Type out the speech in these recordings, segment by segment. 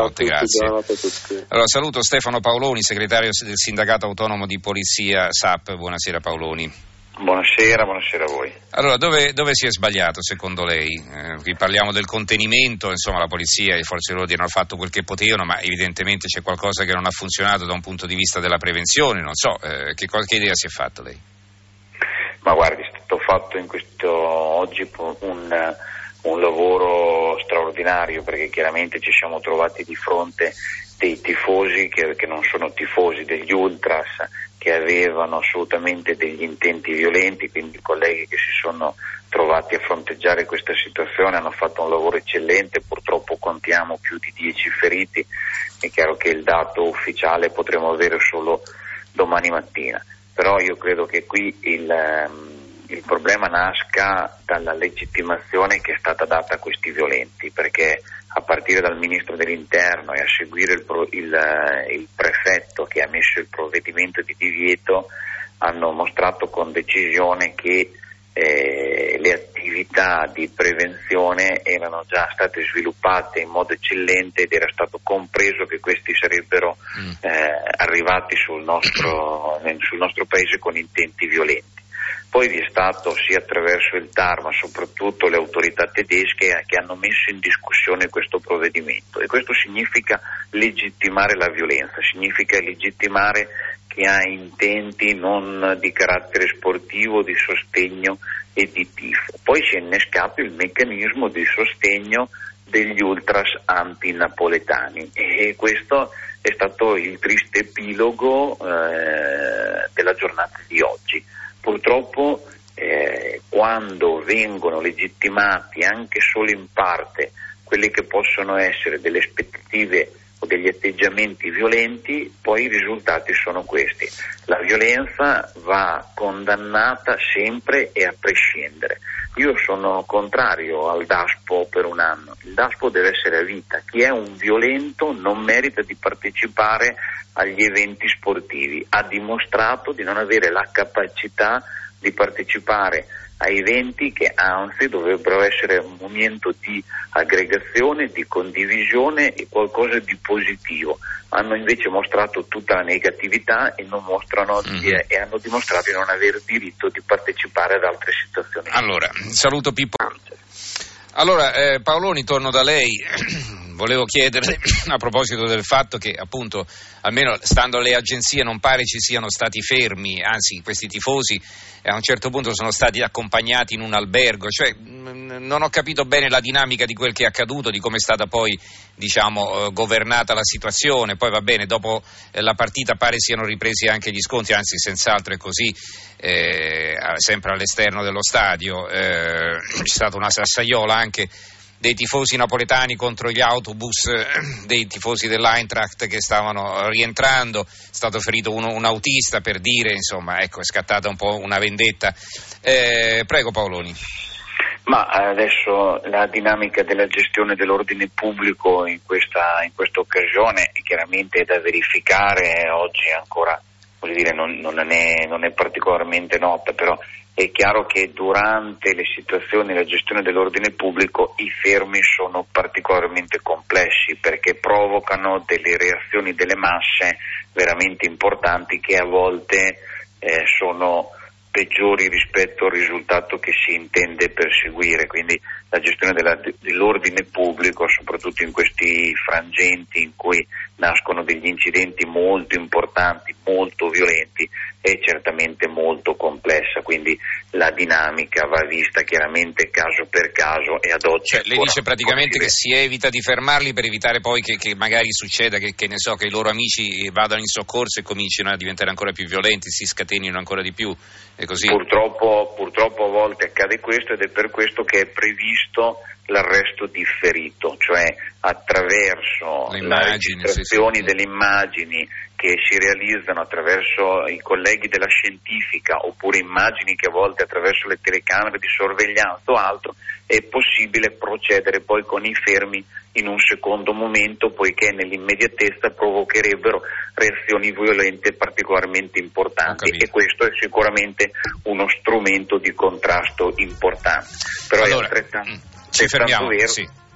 buonanotte, grazie. Buonanotte a tutti. Allora, saluto Stefano Paoloni, segretario del Sindacato Autonomo di Polizia SAP. Buonasera Paoloni. Buonasera a voi. Allora, dove si è sbagliato secondo lei? Qui parliamo del contenimento, insomma la polizia e le forze dell'ordine hanno fatto quel che potevano, ma evidentemente c'è qualcosa che non ha funzionato da un punto di vista della prevenzione, non so, che idea si è fatto lei? Ma guardi, è stato fatto oggi un lavoro straordinario, perché chiaramente ci siamo trovati di fronte dei tifosi che non sono tifosi, degli ultras, che avevano assolutamente degli intenti violenti, quindi i colleghi che si sono trovati a fronteggiare questa situazione hanno fatto un lavoro eccellente. Purtroppo contiamo più di 10 feriti, è chiaro che il dato ufficiale potremo avere solo domani mattina, però io credo che qui il problema nasca dalla legittimazione che è stata data a questi violenti, perché a partire dal Ministro dell'Interno e a seguire il prefetto che ha messo il provvedimento di divieto hanno mostrato con decisione che le attività di prevenzione erano già state sviluppate in modo eccellente ed era stato compreso che questi sarebbero arrivati sul nostro paese con intenti violenti. Poi vi è stato, sia attraverso il TAR ma soprattutto le autorità tedesche, che hanno messo in discussione questo provvedimento, e questo significa legittimare la violenza, significa legittimare chi ha intenti non di carattere sportivo, di sostegno e di tifo. Poi si è innescato il meccanismo di sostegno degli ultras antinapoletani, e questo è stato il triste epilogo della giornata di oggi. Purtroppo quando vengono legittimati anche solo in parte quelle che possono essere delle aspettative o degli atteggiamenti violenti, poi i risultati sono questi. La violenza va condannata sempre e a prescindere. Io sono contrario al DASPO per un anno. Il DASPO deve essere a vita. Chi è un violento non merita di partecipare agli eventi sportivi. Ha dimostrato di non avere la capacità di partecipare a eventi che anzi dovrebbero essere un momento di aggregazione, di condivisione e qualcosa di positivo. Hanno invece mostrato tutta la negatività e non mostrano e hanno dimostrato di non aver diritto di partecipare ad altre situazioni. Allora, saluto Pippo. Allora, Paoloni, torno da lei. Volevo chiederle, a proposito del fatto che appunto, almeno stando alle agenzie, non pare ci siano stati fermi, anzi questi tifosi a un certo punto sono stati accompagnati in un albergo, cioè non ho capito bene la dinamica di quel che è accaduto, di come è stata poi governata la situazione. Poi va bene, dopo la partita pare siano ripresi anche gli scontri, anzi senz'altro è così, sempre all'esterno dello stadio, c'è stata una sassaiola anche dei tifosi napoletani contro gli autobus dei tifosi dell'Eintracht che stavano rientrando, è stato ferito un autista, per dire, insomma, ecco, è scattata un po' una vendetta. Prego Paoloni. Ma adesso la dinamica della gestione dell'ordine pubblico in questa occasione chiaramente è da verificare, oggi ancora non è particolarmente nota, però è chiaro che durante le situazioni, la gestione dell'ordine pubblico, i fermi sono particolarmente complessi, perché provocano delle reazioni delle masse veramente importanti che a volte sono peggiori rispetto al risultato che si intende perseguire. Quindi la gestione dell'ordine pubblico, soprattutto in questi frangenti in cui nascono degli incidenti molto importanti, molto violenti, è certamente molto complessa, quindi la dinamica va vista chiaramente caso per caso, e ad oggi... Cioè, lei dice praticamente che si evita di fermarli per evitare poi che magari succeda che ne so, che i loro amici vadano in soccorso e comincino a diventare ancora più violenti, si scatenino ancora di più, è così? Purtroppo a volte accade questo, ed è per questo che è previsto l'arresto differito, cioè attraverso la registrazione delle immagini che si realizzano attraverso i colleghi della scientifica, oppure immagini che a volte attraverso le telecamere di sorveglianza o altro, è possibile procedere poi con i fermi in un secondo momento, poiché nell'immediatezza provocherebbero reazioni violente particolarmente importanti, e questo è sicuramente uno strumento di contrasto importante. Però allora, è altrettanto ci fermiamo, vero, sì.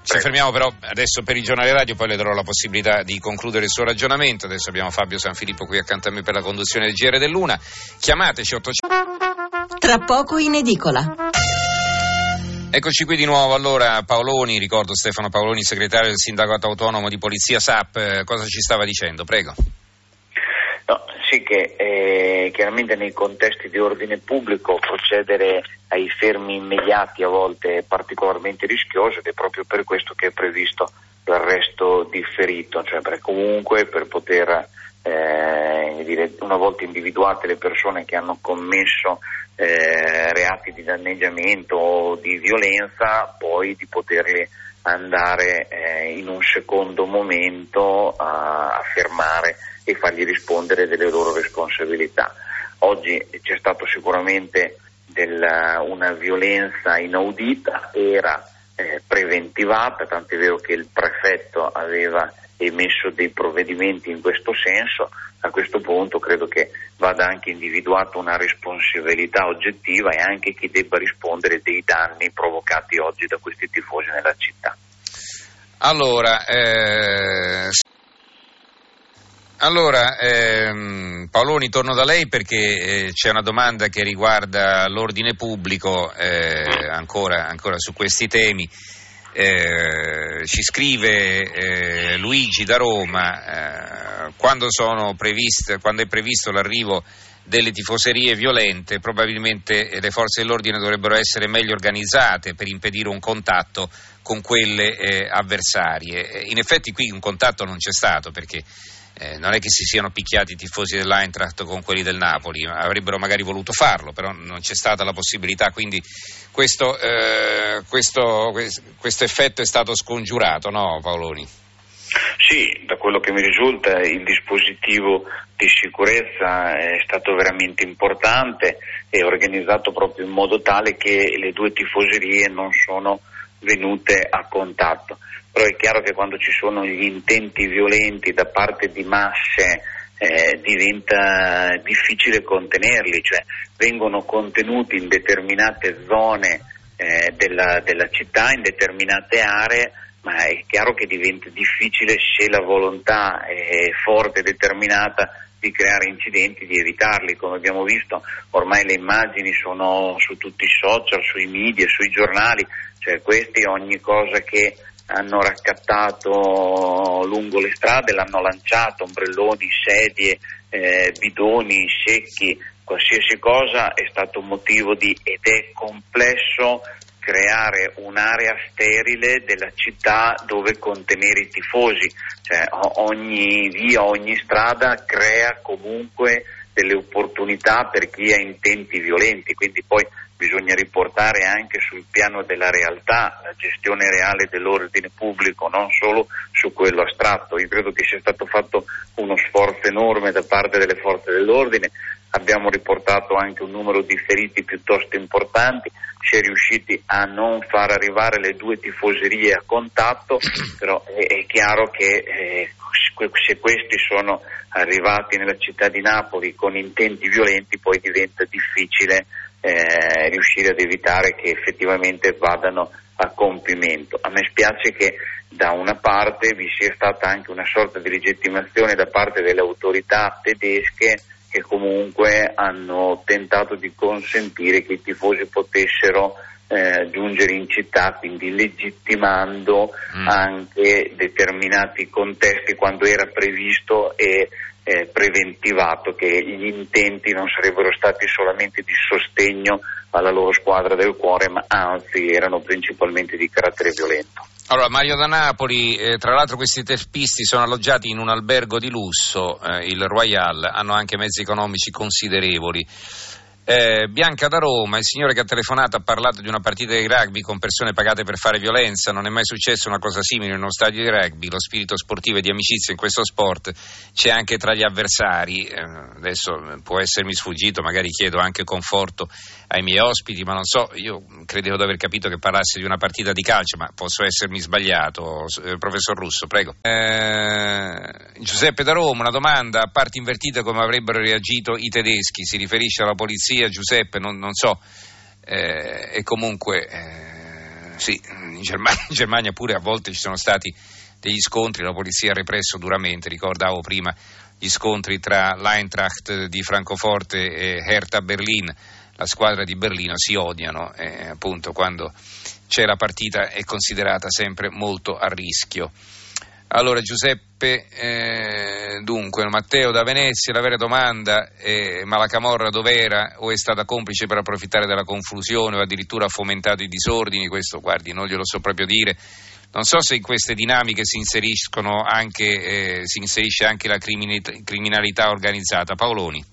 Ci fermiamo però adesso per il giornale radio, poi le darò la possibilità di concludere il suo ragionamento. Adesso abbiamo Fabio Sanfilippo qui accanto a me per la conduzione del GR dell'Una. Chiamateci 800. Tra poco in edicola. Eccoci qui di nuovo. Allora, Paoloni, ricordo Stefano Paoloni, segretario del Sindacato Autonomo di Polizia SAP, cosa ci stava dicendo? Prego. No, sì, che chiaramente nei contesti di ordine pubblico procedere ai fermi immediati a volte è particolarmente rischioso, ed è proprio per questo che è previsto l'arresto differito, cioè comunque per poter una volta individuate le persone che hanno commesso reati di danneggiamento o di violenza, poi di poterli andare in un secondo momento a fermare e fargli rispondere delle loro responsabilità. Oggi c'è stato sicuramente una violenza inaudita, era preventivata, tant'è vero che il prefetto aveva emesso dei provvedimenti in questo senso. A questo punto credo che vada anche individuata una responsabilità oggettiva e anche chi debba rispondere dei danni provocati oggi da questi tifosi nella città. Allora, Paoloni, torno da lei perché c'è una domanda che riguarda l'ordine pubblico, ancora su questi temi. Ci scrive Luigi da Roma, quando è previsto l'arrivo delle tifoserie violente, probabilmente le forze dell'ordine dovrebbero essere meglio organizzate per impedire un contatto con quelle avversarie. In effetti qui un contatto non c'è stato, perché non è che si siano picchiati i tifosi dell'Eintracht con quelli del Napoli, avrebbero magari voluto farlo, però non c'è stata la possibilità, quindi questo effetto è stato scongiurato, no Paoloni? Sì, da quello che mi risulta il dispositivo di sicurezza è stato veramente importante e organizzato proprio in modo tale che le due tifoserie non sono venute a contatto. Però è chiaro che quando ci sono gli intenti violenti da parte di masse diventa difficile contenerli, cioè vengono contenuti in determinate zone della città, in determinate aree, ma è chiaro che diventa difficile, se la volontà è forte e determinata, di creare incidenti, di evitarli. Come abbiamo visto, ormai le immagini sono su tutti i social, sui media, sui giornali, cioè questi ogni cosa che hanno raccattato lungo le strade l'hanno lanciato, ombrelloni, sedie, bidoni, secchi, qualsiasi cosa è stato motivo ed è complesso creare un'area sterile della città dove contenere i tifosi, cioè ogni via, ogni strada crea comunque delle opportunità per chi ha intenti violenti, quindi poi bisogna riportare anche sul piano della realtà la gestione reale dell'ordine pubblico, non solo su quello astratto. Io credo che sia stato fatto uno sforzo enorme da parte delle forze dell'ordine, abbiamo riportato anche un numero di feriti piuttosto importanti, si è riusciti a non far arrivare le due tifoserie a contatto, però è chiaro che se questi sono arrivati nella città di Napoli con intenti violenti, poi diventa difficile riuscire ad evitare che effettivamente vadano a compimento. A me spiace che da una parte vi sia stata anche una sorta di legittimazione da parte delle autorità tedesche, che comunque hanno tentato di consentire che i tifosi potessero giungere in città, quindi legittimando anche determinati contesti quando era previsto e preventivato che gli intenti non sarebbero stati solamente di sostegno alla loro squadra del cuore, ma anzi erano principalmente di carattere violento. Allora, Mario da Napoli, tra l'altro questi teppisti sono alloggiati in un albergo di lusso, il Royal, hanno anche mezzi economici considerevoli. Bianca da Roma, il signore che ha telefonato ha parlato di una partita di rugby con persone pagate per fare violenza, non è mai successa una cosa simile in uno stadio di rugby, lo spirito sportivo e di amicizia in questo sport c'è anche tra gli avversari, adesso può essermi sfuggito, magari chiedo anche conforto ai miei ospiti, ma non so, io credevo di aver capito che parlasse di una partita di calcio, ma posso essermi sbagliato. Professor Russo, prego. Giuseppe da Roma, una domanda, a parti invertite come avrebbero reagito i tedeschi, si riferisce alla polizia, Giuseppe, non so, e comunque sì, in Germania pure a volte ci sono stati degli scontri, la polizia ha represso duramente, ricordavo prima gli scontri tra l'Eintracht di Francoforte e Hertha Berlin, la squadra di Berlino si odiano, appunto quando c'è la partita è considerata sempre molto a rischio. Allora Giuseppe, dunque Matteo da Venezia, la vera domanda è: ma la camorra dov'era o è stata complice per approfittare della confusione o addirittura ha fomentato i disordini? Questo, guardi, non glielo so proprio dire. Non so se in queste dinamiche si inserisce anche la criminalità organizzata. Paoloni.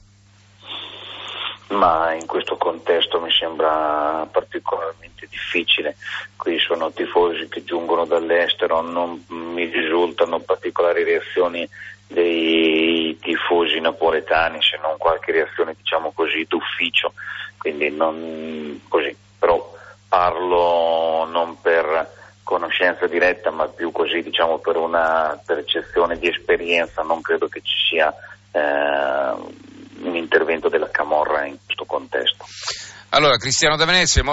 Ma in questo contesto mi sembra particolarmente difficile. Qui sono tifosi che giungono dall'estero, non mi risultano particolari reazioni dei tifosi napoletani, se non qualche reazione, diciamo così, d'ufficio, quindi non così, però parlo non per conoscenza diretta, ma più così, diciamo, per una percezione di esperienza. Non credo che ci sia un intervento della camorra in questo contesto. Allora, Cristiano da Venezia.